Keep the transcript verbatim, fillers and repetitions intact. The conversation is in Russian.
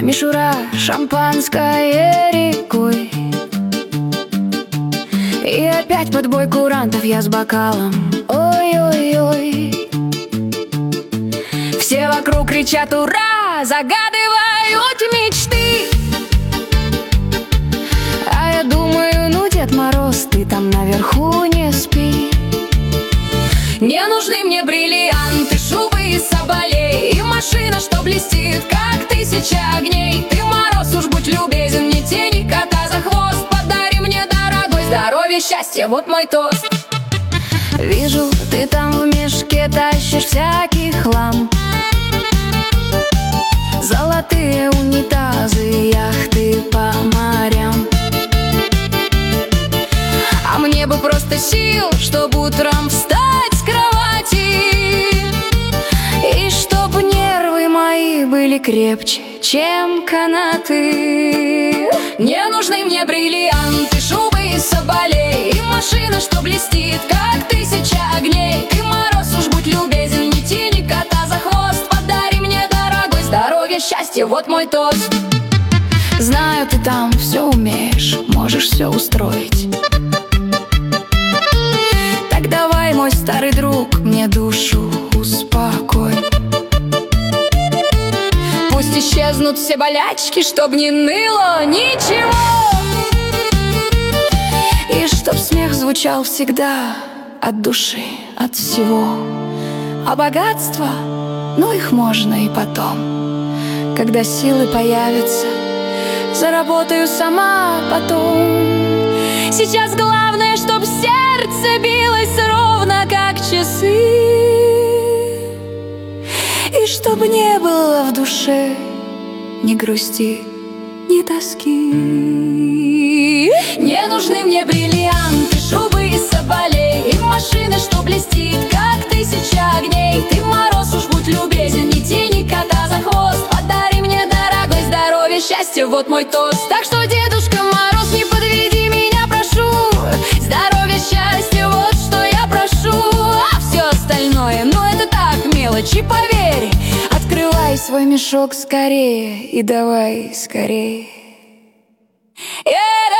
Мишура, шампанское рекой, и опять под бой курантов я с бокалом. Ой-ой-ой. Все вокруг кричат ура, загадывают мечты, а я думаю, ну, Дед Мороз, ты там наверху не спи. Не нужны мне бриллианты, шубы и соболей, и машина, что блестит, как тысяча огней. Ты, Мороз, уж будь любезен, ни тени кота за хвост. Подари мне, дорогой, здоровье, счастье, вот мой тост. Вижу, ты там в мешке тащишь всякий хлам: золотые унитазы, яхты по морям. А мне бы просто сил, чтобы утром встать с кровати, и чтоб нервы мои были крепче, чем канаты. Не нужны мне бриллианты, шубы и соболей, и машина, что блестит, как тысяча огней. Ты, Мороз, уж будь любезен, не тяни кота за хвост. Подари мне, дорогой, здоровье, счастье, вот мой тост. Знаю, ты там все умеешь, можешь все устроить. Так давай, мой старый друг, мне душу успокой. Пусть исчезнут все болячки, чтоб не ныло ничего, и чтоб смех звучал всегда от души, от всего. А богатство, ну, их можно и потом, когда силы появятся, заработаю сама потом. Сейчас главное, чтоб сердце билось ровно, как часы, и чтоб не было в душе ни грусти, ни тоски. Не нужны мне бриллианты, шубы и соболей, и машина, что блестит, как тысяча огней. Ты, Мороз, уж будь любезен, не тяни кота за хвост. Подари мне, дорогой, здоровье, счастье, вот мой тост. Так что, Дедушка Мороз, не подведи меня, прошу. Здоровье, счастье, вот что я прошу. А все остальное, ну, это так, мелочи, поверь. Открывай свой мешок скорее и давай скорее. Yeah!